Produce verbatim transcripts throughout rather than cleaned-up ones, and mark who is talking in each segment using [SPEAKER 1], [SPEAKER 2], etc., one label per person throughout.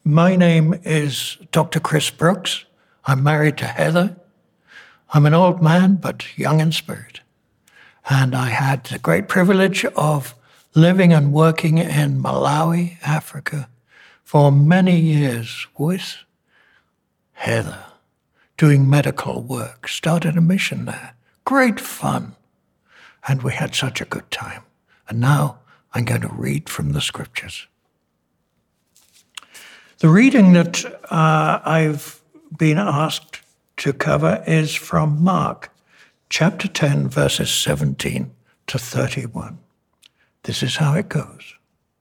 [SPEAKER 1] My name is Doctor Chris Brooks. I'm married to Heather. I'm an old man, but young in spirit. And I had the great privilege of living and working in Malawi, Africa, for many years with Heather, doing medical work. Started a mission there. Great fun. And we had such a good time. And now I'm going to read from the scriptures. The reading that uh, I've been asked to cover is from Mark, chapter ten, verses seventeen to thirty-one. This is how it goes.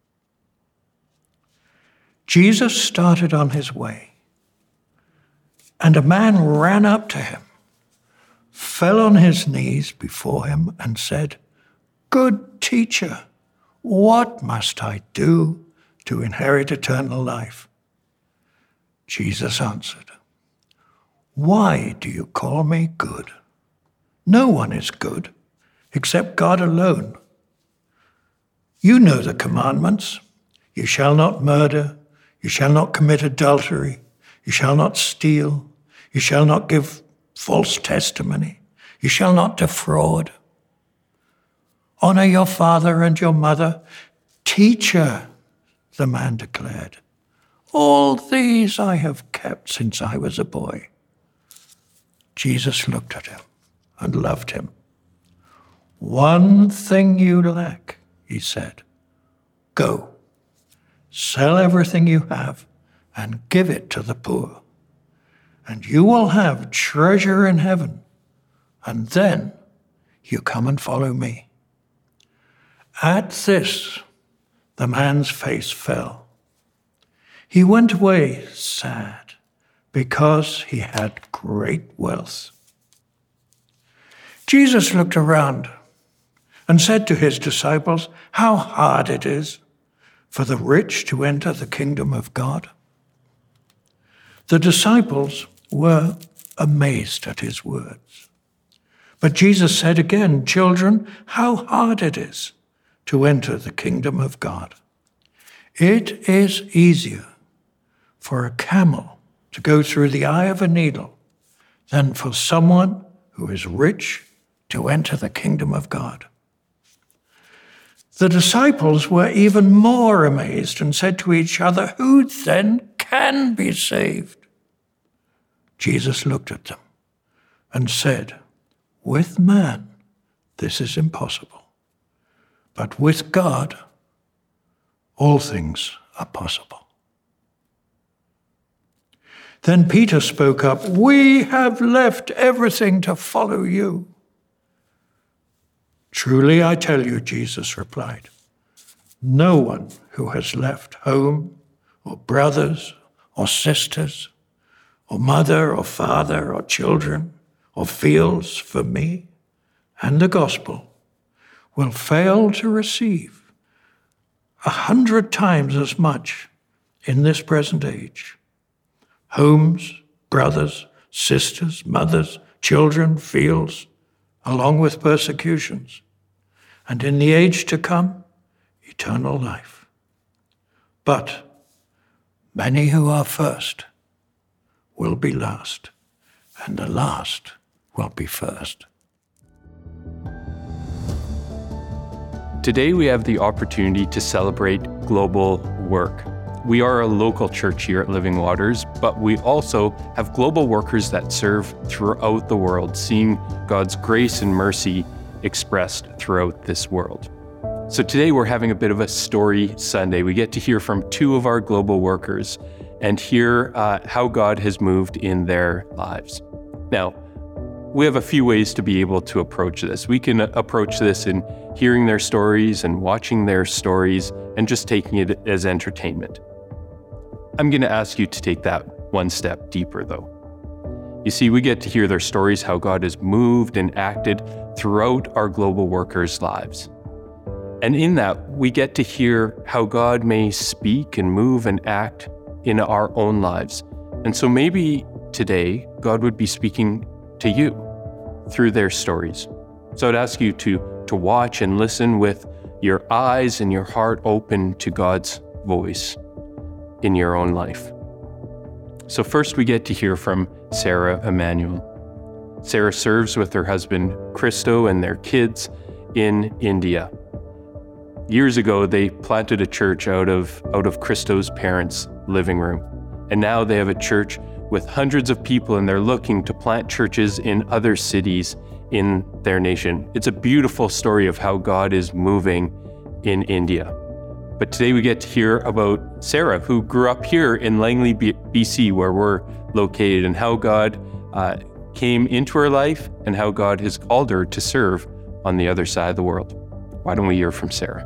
[SPEAKER 1] Jesus started on his way, and a man ran up to him, fell on his knees before him, and said, "Good teacher, what must I do to inherit eternal life?" Jesus answered, "Why do you call me good? No one is good except God alone. You know the commandments. You shall not murder. You shall not commit adultery. You shall not steal. You shall not give false testimony. You shall not defraud. Honor your father and your mother." "Teacher," the man declared, "all these I have kept since I was a boy." Jesus looked at him and loved him. "One thing you lack," he said. "Go, sell everything you have and give it to the poor, and you will have treasure in heaven, and then you come and follow me." At this, the man's face fell. He went away sad because he had great wealth. Jesus looked around and said to his disciples, "How hard it is for the rich to enter the kingdom of God." The disciples were amazed at his words. But Jesus said again, "Children, how hard it is to enter the kingdom of God. It is easier for a camel to go through the eye of a needle than for someone who is rich to enter the kingdom of God." The disciples were even more amazed and said to each other, "Who then can be saved?" Jesus looked at them and said, "With man, this is impossible, but with God, all things are possible." Then Peter spoke up, "We have left everything to follow you." "Truly I tell you," Jesus replied, "no one who has left home or brothers or sisters or mother or father or children or fields for me and the gospel will fail to receive a hundred times as much in this present age. Homes, brothers, sisters, mothers, children, fields, along with persecutions, and in the age to come, eternal life. But many who are first will be last, and the last will be first."
[SPEAKER 2] Today we have the opportunity to celebrate global work. We are a local church here at Living Waters, but we also have global workers that serve throughout the world, seeing God's grace and mercy expressed throughout this world. So today we're having a bit of a story Sunday. We get to hear from two of our global workers and hear uh, how God has moved in their lives. Now, we have a few ways to be able to approach this. We can approach this in hearing their stories and watching their stories and just taking it as entertainment. I'm going to ask you to take that one step deeper, though. You see, we get to hear their stories, how God has moved and acted throughout our global workers' lives. And in that, we get to hear how God may speak and move and act in our own lives. And so maybe today, God would be speaking to you through their stories. So I'd ask you to, to watch and listen with your eyes and your heart open to God's voice. in your own life. So first we get to hear from Sarah Emanuel. Sarah serves with her husband, Christo, and their kids in India. Years ago, they planted a church out of, out of Christo's parents' living room. And now they have a church with hundreds of people, and they're looking to plant churches in other cities in their nation. It's a beautiful story of how God is moving in India. But today we get to hear about Sarah, who grew up here in Langley, B C, where we're located, and how God uh, came into her life and how God has called her to serve on the other side of the world. Why don't we hear from Sarah?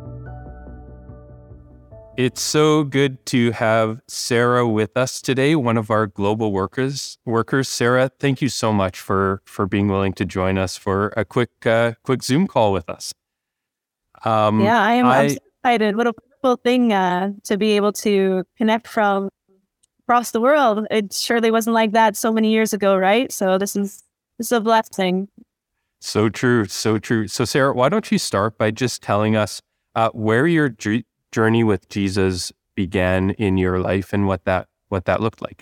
[SPEAKER 2] It's so good to have Sarah with us today, one of our global workers. Workers, Sarah, thank you so much for for being willing to join us for a quick uh, quick Zoom call with us.
[SPEAKER 3] Um, yeah, I am I, I'm so excited. What a wonderful thing uh, to be able to connect from across the world. It surely wasn't like that so many years ago, right? So this is this is a blessing.
[SPEAKER 2] So true, so true. So Sarah, why don't you start by just telling us uh, where your dream journey with Jesus began in your life and what that what that looked like?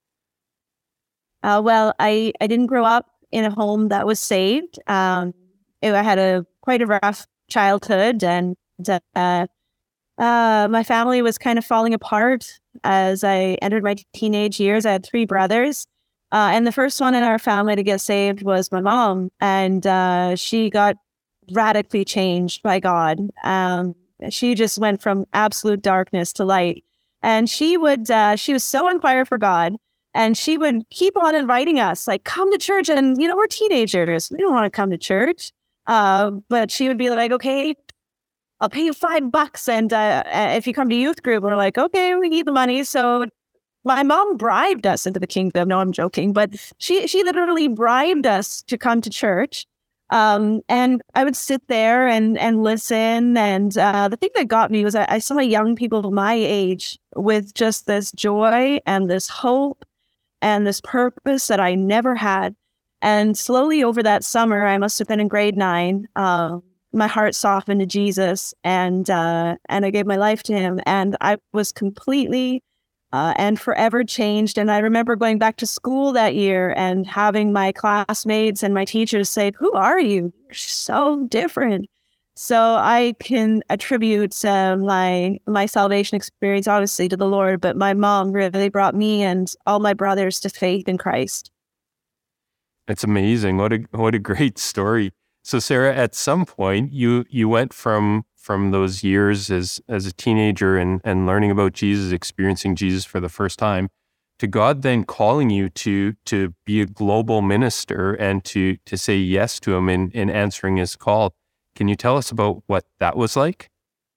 [SPEAKER 3] Uh, well, I, I didn't grow up in a home that was saved. Um, I had a quite a rough childhood, and uh, uh, my family was kind of falling apart as I entered my teenage years. I had three brothers, uh, and the first one in our family to get saved was my mom, and uh, she got radically changed by God. Um, She just went from absolute darkness to light. And she would, uh, she was so on fire for God. And she would keep on inviting us, like, come to church. And, you know, we're teenagers. We don't want to come to church. Uh, but she would be like, okay, I'll pay you five bucks. And uh, if you come to youth group, we're like, okay, we need the money. So my mom bribed us into the kingdom. No, I'm joking. But she, she literally bribed us to come to church. Um, and I would sit there and, and listen. And uh, the thing that got me was I, I saw young people my age with just this joy and this hope and this purpose that I never had. And slowly over that summer, I must have been in grade nine, uh, my heart softened to Jesus, and uh, and I gave my life to him. And I was completely Uh, and forever changed. And I remember going back to school that year and having my classmates and my teachers say, who are you? You're so different. So I can attribute uh, my my salvation experience, obviously, to the Lord, but my mom really brought me and all my brothers to faith in Christ.
[SPEAKER 2] It's amazing. What a what a great story. So Sarah, at some point, you you went from from those years as as a teenager and, and learning about Jesus, experiencing Jesus for the first time, to God then calling you to to be a global minister and to to say yes to him in, in answering his call. Can you tell us about what that was like?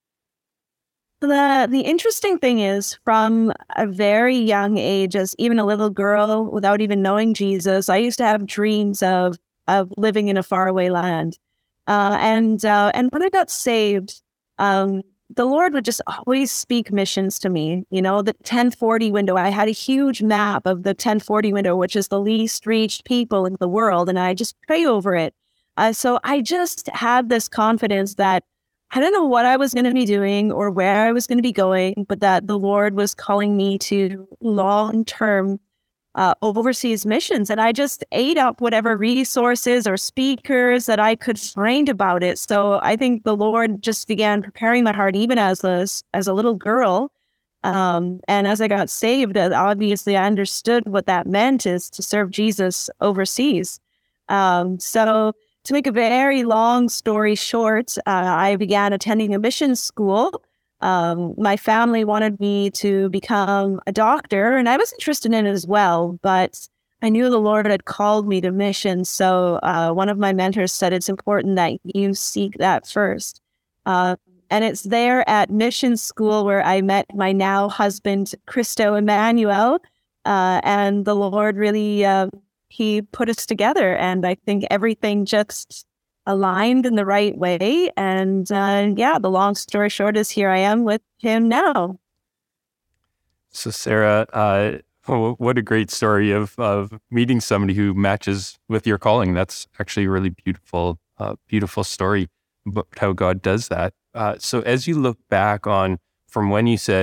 [SPEAKER 3] The the interesting thing is, from a very young age, as even a little girl, without even knowing Jesus, I used to have dreams of of living in a faraway land. Uh, and uh, and when I got saved, um, the Lord would just always speak missions to me. You know, the ten forty window, I had a huge map of the ten forty window, which is the least reached people in the world. And I just pray over it. Uh, so I just had this confidence that I don't know what I was going to be doing or where I was going to be going, but that the Lord was calling me to long-term Uh, overseas missions. And I just ate up whatever resources or speakers that I could find about it. So I think the Lord just began preparing my heart even as a, as a little girl. Um, and as I got saved, obviously I understood what that meant, is to serve Jesus overseas. Um, so to make a very long story short, uh, I began attending a mission school. Um, my family wanted me to become a doctor, and I was interested in it as well, but I knew the Lord had called me to mission. So uh, one of my mentors said, it's important that you seek that first. Uh, and it's there at mission school where I met my now husband, Christo Emanuel, uh, and the Lord really, uh, he put us together. And I think everything just aligned in the right way. And uh, yeah, the long story short is here I am with him now.
[SPEAKER 2] So Sarah, uh, oh, what a great story of, of meeting somebody who matches with your calling. That's actually a really beautiful, uh, beautiful story about how God does that. Uh, so as you look back on from when you said,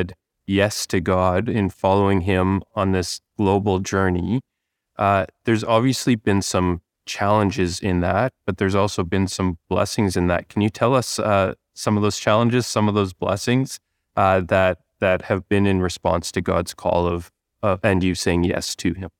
[SPEAKER 2] yes to God in following him on this global journey. Uh, there's obviously been some challenges in that, but there's also been some blessings in that. Can you tell us uh, some of those challenges, some of those blessings uh, that that have been in response to God's call of uh, and you saying yes to him?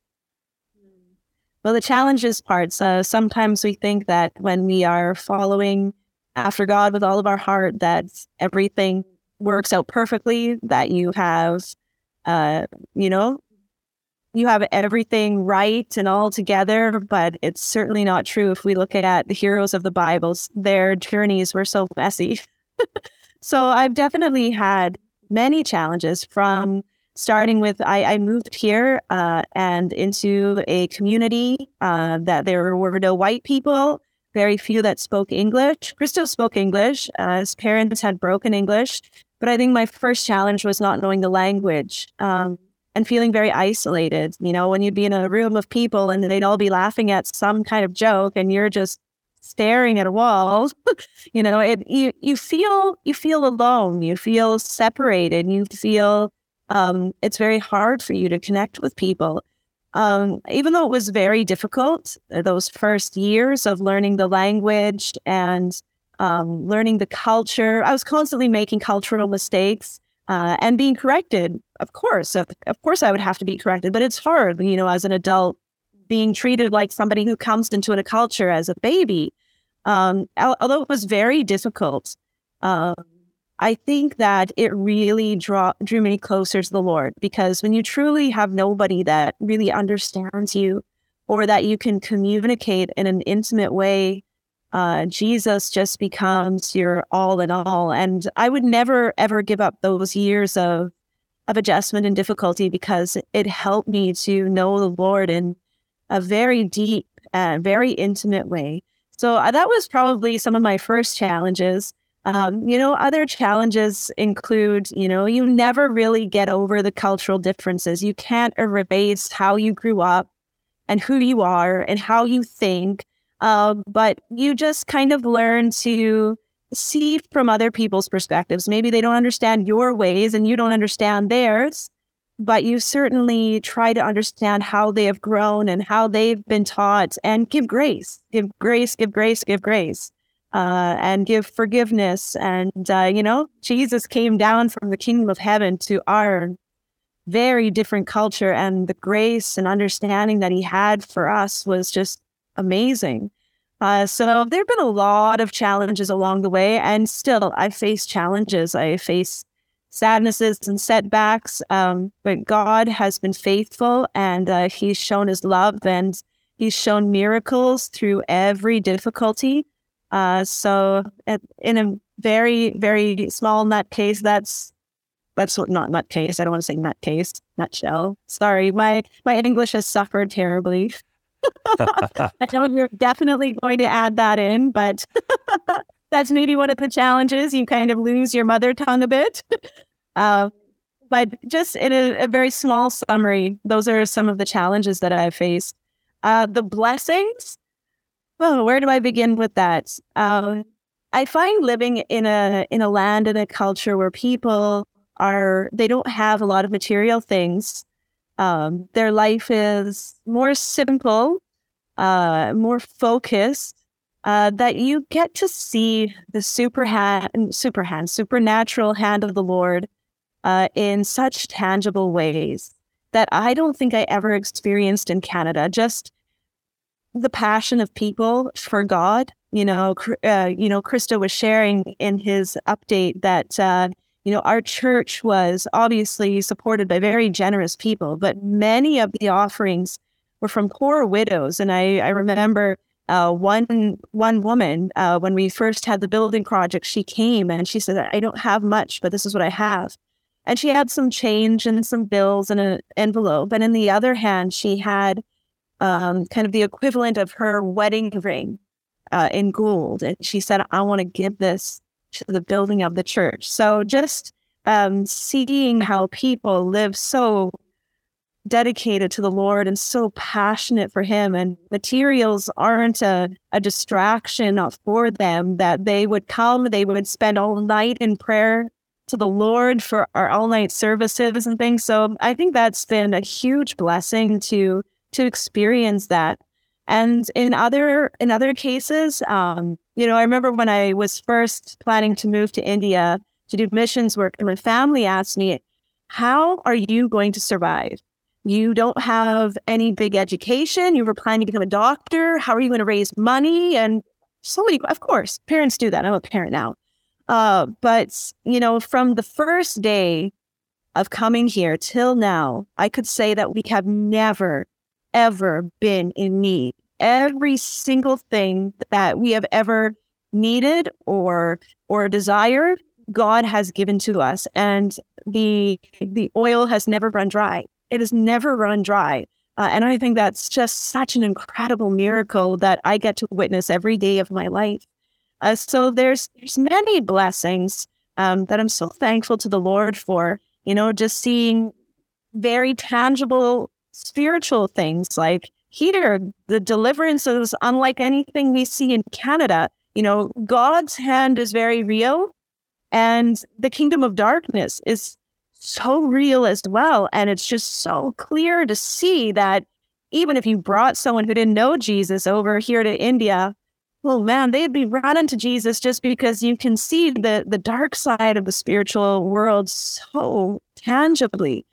[SPEAKER 3] Well, the challenges parts, uh, sometimes we think that when we are following after God with all of our heart, that everything works out perfectly, that you have, uh, you know, you have everything right and all together, but it's certainly not true. If we look at the heroes of the Bible, their journeys were so messy. So I've definitely had many challenges from starting with, I, I moved here uh, and into a community uh, that there were no white people, very few that spoke English. Christo spoke English. Uh, his parents had broken English. But I think my first challenge was not knowing the language um, and feeling very isolated. You know, when you'd be in a room of people and they'd all be laughing at some kind of joke and you're just staring at a wall, you know, it you you feel you feel alone. You feel separated. You feel um, it's very hard for you to connect with people. Um, even though it was very difficult, those first years of learning the language and um, learning the culture, I was constantly making cultural mistakes uh, and being corrected. Of course, of, of course I would have to be corrected, but it's hard, you know, as an adult, being treated like somebody who comes into a culture as a baby. Um, although it was very difficult, um, I think that it really draw, drew me closer to the Lord, because when you truly have nobody that really understands you or that you can communicate in an intimate way, uh, Jesus just becomes your all in all. And I would never, ever give up those years of, of adjustment and difficulty, because it helped me to know the Lord in a very deep and very intimate way. So uh, that was probably some of my first challenges. Um, you know, other challenges include, you know, you never really get over the cultural differences. You can't erase how you grew up and who you are and how you think. Uh, but you just kind of learn to see from other people's perspectives. Maybe they don't understand your ways and you don't understand theirs, but you certainly try to understand how they have grown and how they've been taught, and give grace, give grace, give grace, give grace. Uh, and give forgiveness. And, uh, you know, Jesus came down from the kingdom of heaven to our very different culture, and the grace and understanding that he had for us was just amazing. Uh, so there have been a lot of challenges along the way, and still I face challenges. I face sadnesses and setbacks, um, but God has been faithful, and uh, he's shown his love, and he's shown miracles through every difficulty. Uh, so at, in a very, very small nutcase, that's, that's what, not nutcase. I don't want to say nutcase, nutshell. Sorry, my, my English has suffered terribly. I know you're definitely going to add that in, but that's maybe one of the challenges. You kind of lose your mother tongue a bit. uh, but just in a, a very small summary, those are some of the challenges that I've faced. Uh, the blessings. Well, where do I begin with that? Um, I find living in a in a land and a culture where people are, they don't have a lot of material things. Um, their life is more simple, uh, more focused, uh, that you get to see the super hand, super hand, supernatural hand of the Lord uh, in such tangible ways that I don't think I ever experienced in Canada. Just the passion of people for God. You know, uh, you know, Christo was sharing in his update that, uh, you know, our church was obviously supported by very generous people, but many of the offerings were from poor widows. And I, I remember uh, one one woman, uh, when we first had the building project, she came and she said, I don't have much, but this is what I have. And she had some change and some bills in an envelope. And in the other hand, she had Um, kind of the equivalent of her wedding ring uh, in gold. And she said, I want to give this to the building of the church. So just um, seeing how people live so dedicated to the Lord and so passionate for him, and materials aren't a, a distraction for them, that they would come, they would spend all night in prayer to the Lord for our all-night services and things. So I think that's been a huge blessing to to experience that. And in other in other cases, um, you know, I remember when I was first planning to move to India to do missions work, and my family asked me, how are you going to survive? You don't have any big education. You were planning to become a doctor. How are you going to raise money? And so many, of course, parents do that. I'm a parent now. Uh, but, you know, from the first day of coming here till now, I could say that we have never, ever been in need. Every single thing that we have ever needed or or desired, God has given to us. And the the oil has never run dry. It has never run dry. Uh, and I think that's just such an incredible miracle that I get to witness every day of my life. Uh, so there's there's many blessings um, that I'm so thankful to the Lord for, you know, just seeing very tangible spiritual things like here, the deliverance is unlike anything we see in Canada. You know, God's hand is very real, and the kingdom of darkness is so real as well. And it's just so clear to see that even if you brought someone who didn't know Jesus over here to India, well, man, they'd be running to Jesus just because you can see the, the dark side of the spiritual world so tangibly.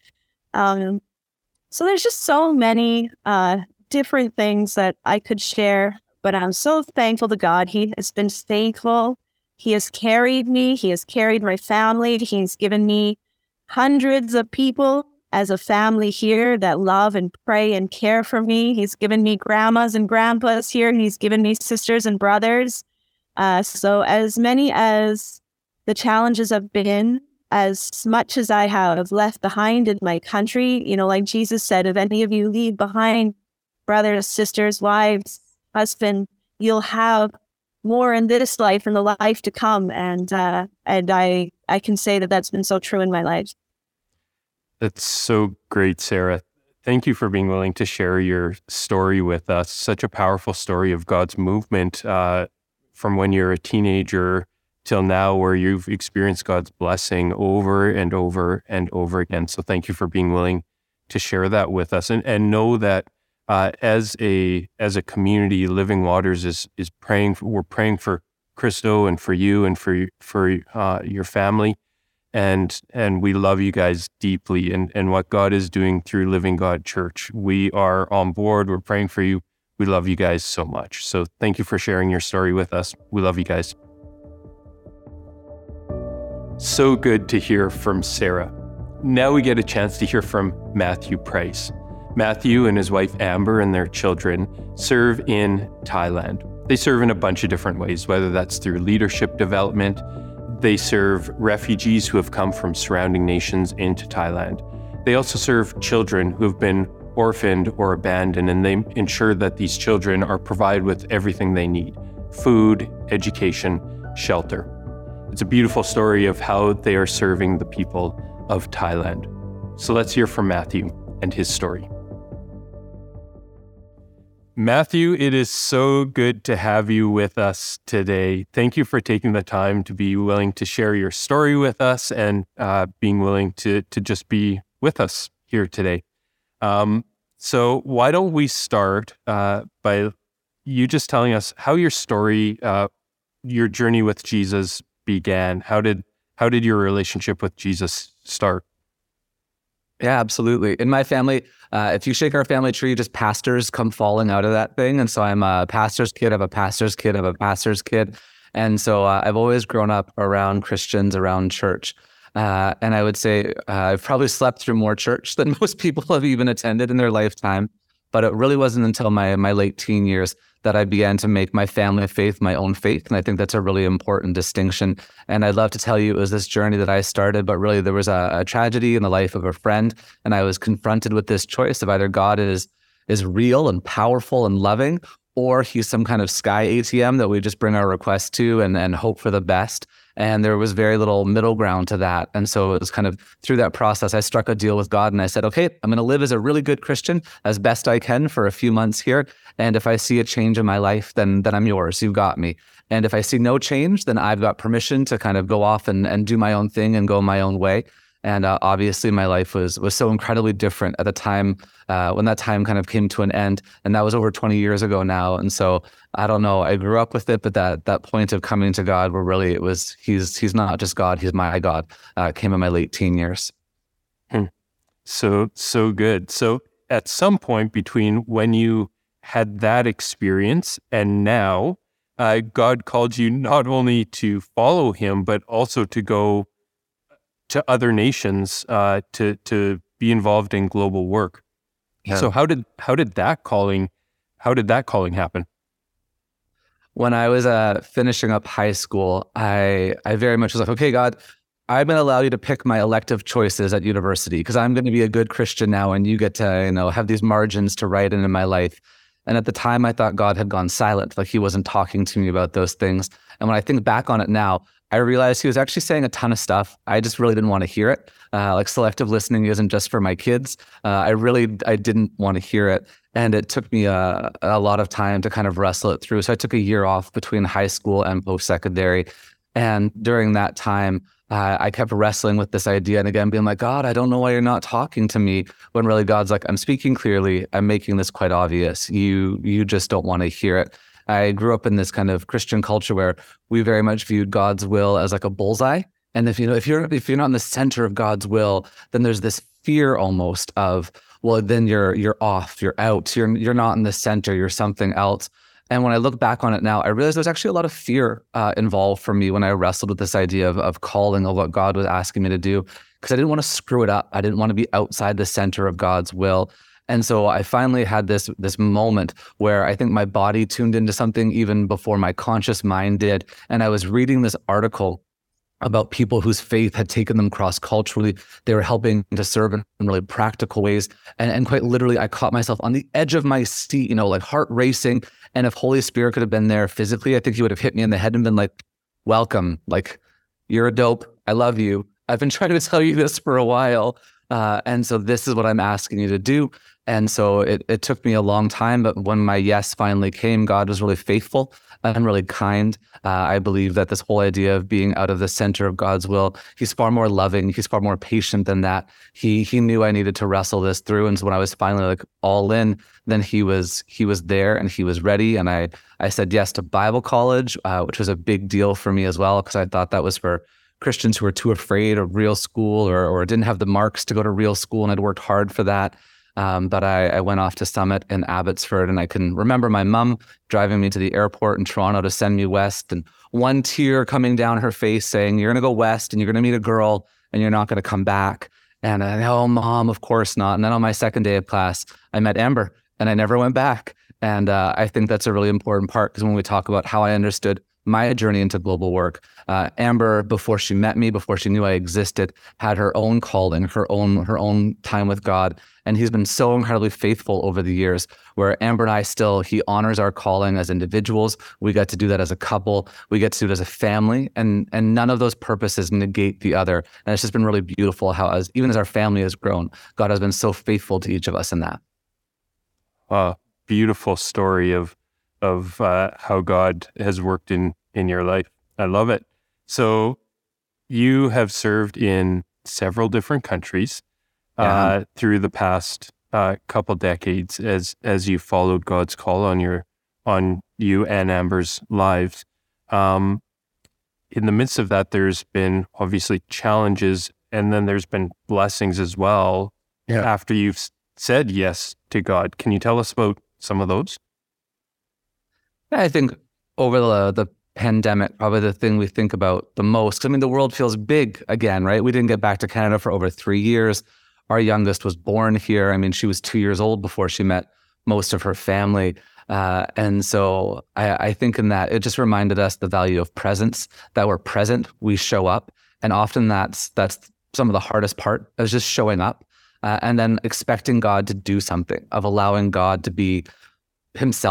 [SPEAKER 3] Um, so there's just so many uh, different things that I could share, but I'm so thankful to God. He has been faithful. He has carried me. He has carried my family. He's given me hundreds of people as a family here that love and pray and care for me. He's given me grandmas and grandpas here. He's given me sisters and brothers. Uh, so as many as the challenges have been, as much as I have left behind in my country, you know, like Jesus said, if any of you leave behind brothers, sisters, wives, husband, you'll have more in this life and the life to come. And uh, and I I can say that that's been so true in my life.
[SPEAKER 2] That's so great, Sarah. Thank you for being willing to share your story with us. Such a powerful story of God's movement uh, from when you're a teenager till now, where you've experienced God's blessing over and over and over again. So thank you for being willing to share that with us, and and know that uh, as a as a community, Living Waters is is praying. For, we're praying for Christo and for you and for for uh, your family. And and we love you guys deeply, and, and what God is doing through Living God Church. We are on board. We're praying for you. We love you guys so much. So thank you for sharing your story with us. We love you guys. So good to hear from Sarah. Now we get a chance to hear from Matthew Price. Matthew and his wife Amber and their children serve in Thailand. They serve in a bunch of different ways, whether that's through leadership development. They serve refugees who have come from surrounding nations into Thailand. They also serve children who have been orphaned or abandoned, and they ensure that these children are provided with everything they need: food, education, shelter. It's a beautiful story of how they are serving the people of Thailand. So let's hear from Matthew and his story. Matthew, it is so good to have you with us today. Thank you for taking the time to be willing to share your story with us and uh, being willing to to just be with us here today. Um, so why don't we start uh, by you just telling us how your story, uh, your journey with Jesus began. How did how did your relationship with Jesus start?
[SPEAKER 4] Yeah, absolutely. In my family, uh, if you shake our family tree, just pastors come falling out of that thing. And so I'm a pastor's kid, I have a pastor's kid, I have a pastor's kid. And so uh, I've always grown up around Christians, around church. Uh, and I would say uh, I've probably slept through more church than most people have even attended in their lifetime. But it really wasn't until my my late teen years that I began to make my family faith my own faith. And I think that's a really important distinction. And I'd love to tell you it was this journey that I started, but really there was a, a tragedy in the life of a friend. And I was confronted with this choice of either God is is real and powerful and loving, or he's some kind of sky A T M that we just bring our requests to and, and hope for the best. And there was very little middle ground to that. And so it was kind of through that process, I struck a deal with God and I said, okay, I'm going to live as a really good Christian as best I can for a few months here. And if I see a change in my life, then then I'm yours. You've got me. And if I see no change, then I've got permission to kind of go off and, and do my own thing and go my own way. And uh, obviously my life was was so incredibly different at the time uh, when that time kind of came to an end. And that was over twenty years ago now. And so I don't know, I grew up with it, but that that point of coming to God where really it was, he's he's not just God, he's my God, uh, came in my late teen years.
[SPEAKER 2] Hmm. So, so good. So at some point between when you had that experience and now, uh, God called you not only to follow him, but also to go to other nations, uh, to to be involved in global work.
[SPEAKER 4] Yeah.
[SPEAKER 2] So how did how did that calling how did that calling happen?
[SPEAKER 4] When I was uh, finishing up high school, I I very much was like, okay, God, I'm going to allow you to pick my elective choices at university because I'm going to be a good Christian now, and you get to, you know, have these margins to write in in my life. And at the time, I thought God had gone silent, like he wasn't talking to me about those things. And when I think back on it now, I realized he was actually saying a ton of stuff. I just really didn't want to hear it. Uh, like selective listening isn't just for my kids. Uh, I really, I didn't want to hear it. And it took me a, a lot of time to kind of wrestle it through. So I took a year off between high school and post-secondary. And during that time, uh, I kept wrestling with this idea. And again, being like, God, I don't know why you're not talking to me. When really God's like, I'm speaking clearly. I'm making this quite obvious. You, you just don't want to hear it. I grew up in this kind of Christian culture where we very much viewed God's will as like a bullseye. And if you know, if you're if you're not in the center of God's will, then there's this fear almost of, well, then you're you're off, you're out, you're you're not in the center, you're something else. And when I look back on it now, I realize there's actually a lot of fear uh, involved for me when I wrestled with this idea of of calling, of what God was asking me to do, because I didn't want to screw it up. I didn't want to be outside the center of God's will. And so I finally had this this moment where I think my body tuned into something even before my conscious mind did. And I was reading this article about people whose faith had taken them cross-culturally. They were helping to serve in really practical ways. And, and quite literally, I caught myself on the edge of my seat, you know, like heart racing. And if Holy Spirit could have been there physically, I think he would have hit me in the head and been like, welcome, like, you're a dope. I love you. I've been trying to tell you this for a while. Uh, and so this is what I'm asking you to do. And so it, it took me a long time, but when my yes finally came, God was really faithful and really kind. Uh, I believe that this whole idea of being out of the center of God's will, he's far more loving, he's far more patient than that. He he knew I needed to wrestle this through. And so when I was finally like all in, then he was he was there and he was ready. And I, I said yes to Bible college, uh, which was a big deal for me as well, because I thought that was for Christians who were too afraid of real school or or didn't have the marks to go to real school, and I'd worked hard for that. Um, but I, I went off to Summit in Abbotsford, and I can remember my mom driving me to the airport in Toronto to send me west, and one tear coming down her face saying, you're going to go west and you're going to meet a girl and you're not going to come back. And I, oh, Mom, of course not. And then on my second day of class, I met Amber and I never went back. And uh, I think that's a really important part, because when we talk about how I understood my journey into global work, uh, Amber, before she met me, before she knew I existed, had her own calling, her own her own time with God. And he's been so incredibly faithful over the years, where Amber and I still, he honors our calling as individuals. We get to do that as a couple. We get to do it as a family. And and none of those purposes negate the other. And it's just been really beautiful how, as even as our family has grown, God has been so faithful to each of us in that.
[SPEAKER 2] Wow, beautiful story of of uh, how God has worked in, in your life. I love it. So you have served in several different countries uh, yeah. through the past uh, couple decades as as you followed God's call on your on you and Amber's lives. Um, in the midst of that, there's been obviously challenges, and then there's been blessings as well. Yeah. After you've said yes to God, can you tell us about some of those?
[SPEAKER 4] I think over the the pandemic, probably the thing we think about the most, I mean, the world feels big again, right? We didn't get back to Canada for over three years. Our youngest was born here. I mean, she was two years old before she met most of her family. Uh, and so I, I think in that, it just reminded us the value of presence, that we're present, we show up. And often that's that's some of the hardest part, is just showing up uh, and then expecting God to do something, of allowing God to be himself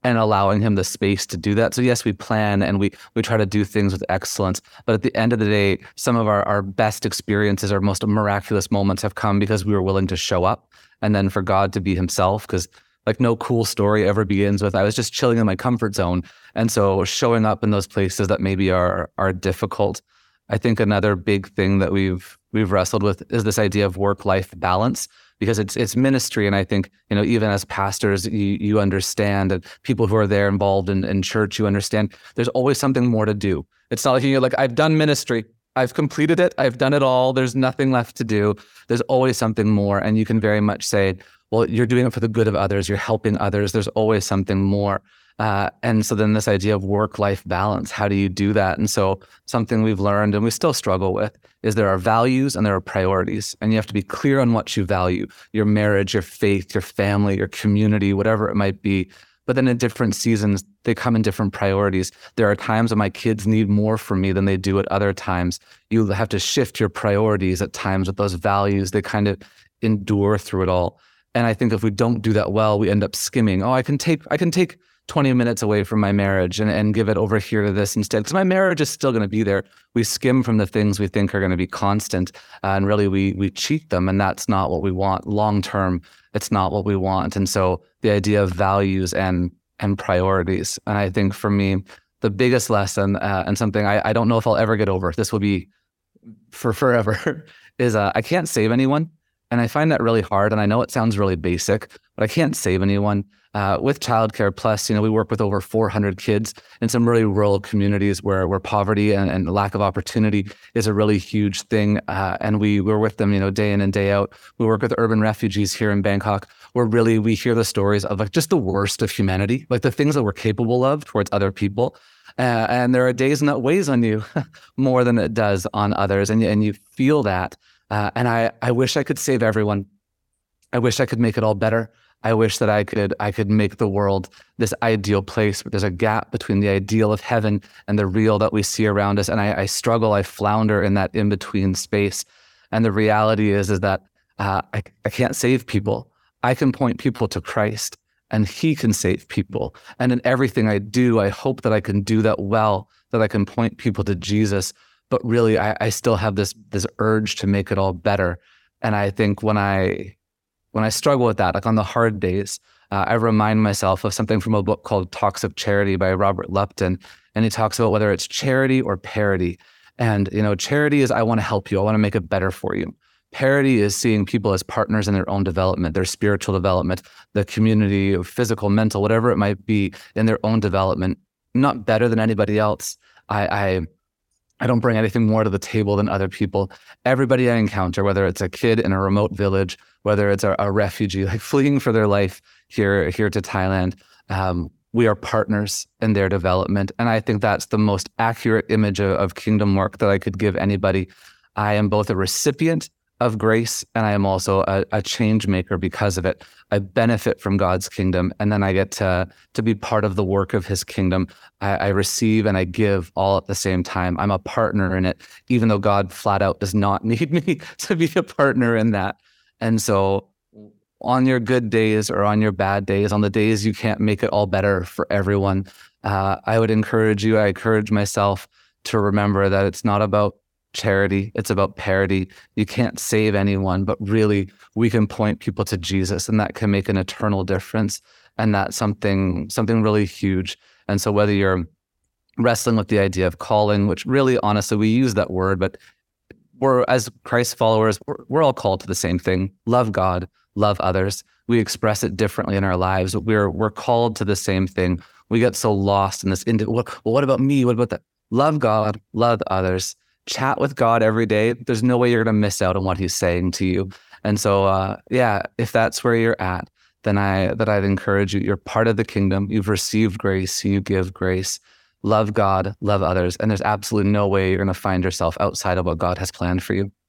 [SPEAKER 4] and allowing him the space to do that. So yes, we plan and we we try to do things with excellence. But at the end of the day, some of our, our best experiences, our most miraculous moments have come because we were willing to show up, and then for God to be himself, because like no cool story ever begins with, I was just chilling in my comfort zone. And so showing up in those places that maybe are are difficult. I think another big thing that we've we've wrestled with is this idea of work-life balance, because it's it's ministry. And I think, you know, even as pastors, you, you understand, and people who are there involved in, in church, you understand there's always something more to do. It's not like you're like, I've done ministry, I've completed it, I've done it all, there's nothing left to do. There's always something more. And you can very much say, well, you're doing it for the good of others, you're helping others, there's always something more. Uh, and so then this idea of work-life balance, how do you do that? And so something we've learned and we still struggle with is there are values and there are priorities, and you have to be clear on what you value, your marriage, your faith, your family, your community, whatever it might be. But then in different seasons, they come in different priorities. There are times when my kids need more from me than they do at other times. You have to shift your priorities at times with those values. They kind of endure through it all. And I think if we don't do that well, we end up skimming. Oh, I can take, I can take twenty minutes away from my marriage and, and give it over here to this instead, because my marriage is still going to be there. We skim from the things we think are going to be constant, uh, and really we we cheat them, and that's not what we want long term. It's not what we want. And so the idea of values and and priorities, and I think for me, the biggest lesson uh, and something I, I don't know if I'll ever get over, this will be for forever, is uh, I can't save anyone. And I find that really hard. And I know it sounds really basic, but I can't save anyone. Uh, with Childcare Plus, you know, we work with over four hundred kids in some really rural communities where where poverty and, and lack of opportunity is a really huge thing. Uh, and we we're with them, you know, day in and day out. We work with urban refugees here in Bangkok, where really we hear the stories of like just the worst of humanity, like the things that we're capable of towards other people. Uh, and there are days when that weighs on you more than it does on others, and and you feel that. Uh, and I, I wish I could save everyone. I wish I could make it all better. I wish that I could I could make the world this ideal place, but there's a gap between the ideal of heaven and the real that we see around us. And I, I struggle, I flounder in that in-between space. And the reality is, is that uh, I, I can't save people. I can point people to Christ, and he can save people. And in everything I do, I hope that I can do that well, that I can point people to Jesus. But really, I, I still have this this urge to make it all better. And I think when I when I struggle with that, like on the hard days, uh, I remind myself of something from a book called Talks of Charity by Robert Lupton. And he talks about whether it's charity or parity. And, you know, charity is I want to help you. I want to make it better for you. Parity is seeing people as partners in their own development, their spiritual development, the community, physical, mental, whatever it might be, in their own development, not better than anybody else. I, I I don't bring anything more to the table than other people. Everybody I encounter, whether it's a kid in a remote village, whether it's a, a refugee like fleeing for their life here, here to Thailand, um, we are partners in their development. And I think that's the most accurate image of, of kingdom work that I could give anybody. I am both a recipient of grace, and I am also a, a change maker because of it. I benefit from God's kingdom, and then I get to to be part of the work of his kingdom. I, I receive and I give all at the same time. I'm a partner in it, even though God flat out does not need me to be a partner in that. And so on your good days or on your bad days, on the days you can't make it all better for everyone, uh, I would encourage you, I encourage myself to remember that it's not about charity, it's about parity. You can't save anyone, but really we can point people to Jesus, and that can make an eternal difference. And that's something something really huge. And so whether you're wrestling with the idea of calling, which really honestly we use that word, but we're as Christ followers, we're, we're all called to the same thing: love God, love others. We express it differently in our lives. We're we're called to the same thing. We get so lost in this. Well, what about me? What about that? Love God, love others. Chat with God every day. There's no way you're going to miss out on what he's saying to you. And so, uh, yeah, if that's where you're at, then I that I'd encourage you. You're part of the kingdom. You've received grace. You give grace. Love God, love others. And there's absolutely no way you're going to find yourself outside of what God has planned for you.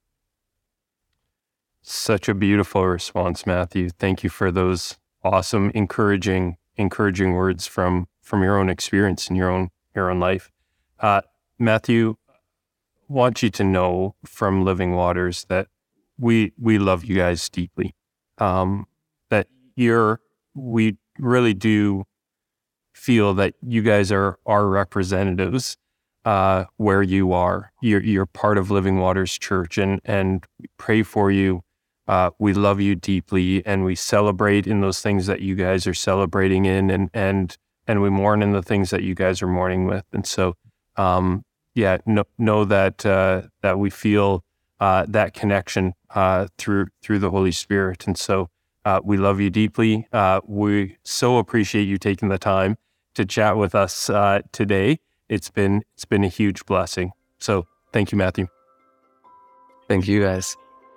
[SPEAKER 2] Such a beautiful response, Matthew. Thank you for those awesome, encouraging, encouraging words from from your own experience in your own your own life. Uh, Matthew, want you to know from Living Waters that we we love you guys deeply. Um, that you're we really do feel that you guys are our representatives uh, where you are. You're, you're part of Living Waters Church, and, and we pray for you. Uh, we love you deeply, and we celebrate in those things that you guys are celebrating in, and and and we mourn in the things that you guys are mourning with. And so, um, yeah, know, know that uh, that we feel uh, that connection uh, through through the Holy Spirit. And so, uh, we love you deeply. Uh, we so appreciate you taking the time to chat with us uh, today. It's been it's been a huge blessing. So, thank you, Matthew.
[SPEAKER 4] Thank you, guys.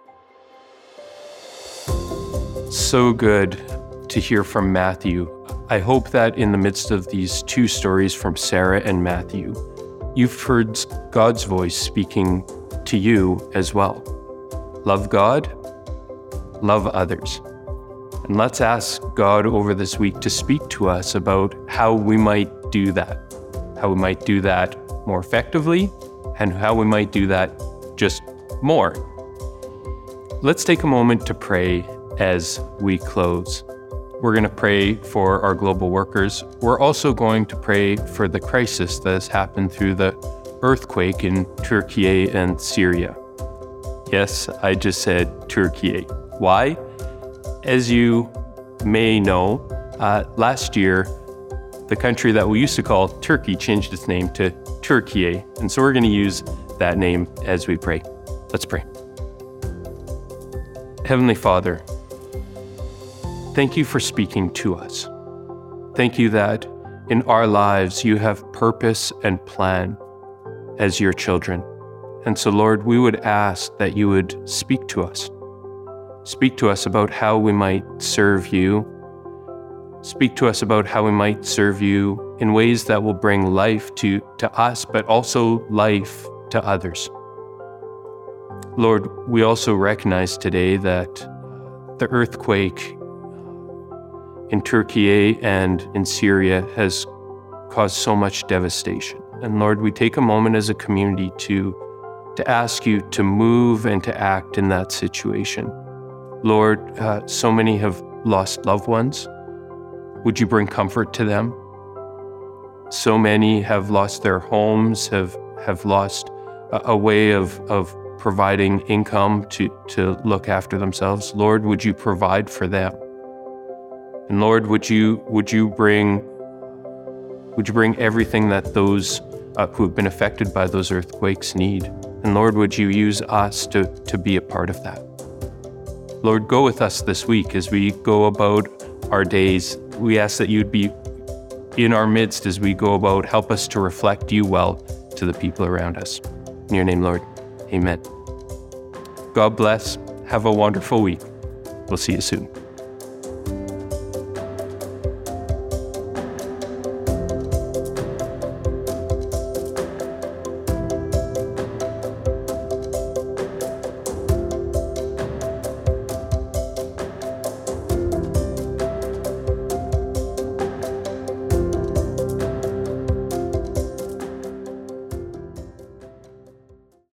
[SPEAKER 2] So good to hear from Matthew. I hope that in the midst of these two stories from Sarah and Matthew, you've heard God's voice speaking to you as well. Love God, love others. And let's ask God over this week to speak to us about how we might do that, how we might do that more effectively, and how we might do that just more. Let's take a moment to pray as we close. We're going to pray for our global workers. We're also going to pray for the crisis that has happened through the earthquake in Turkey and Syria. Yes, I just said Turkey. Why? As you may know, uh, last year, the country that we used to call Turkey changed its name to Turkey. And so we're going to use that name as we pray. Let's pray. Heavenly Father, thank you for speaking to us. Thank you that in our lives you have purpose and plan as your children. And so, Lord, we would ask that you would speak to us. Speak to us about how we might serve you. Speak to us about how we might serve you in ways that will bring life to, to us, but also life to others. Lord, we also recognize today that the earthquake in Turkey and in Syria has caused so much devastation. And Lord, we take a moment as a community to, to ask you to move and to act in that situation. Lord, uh, so many have lost loved ones. Would you bring comfort to them? So many have lost their homes, have, have lost a, a way of, of providing income to, to look after themselves. Lord, would you provide for them? And Lord, would you would you bring would you bring everything that those uh, who have been affected by those earthquakes need? And Lord, would you use us to, to be a part of that? Lord, go with us this week as we go about our days. We ask that you'd be in our midst as we go about. Help us to reflect you well to the people around us. In your name, Lord, amen. God bless. Have a wonderful week. We'll see you soon.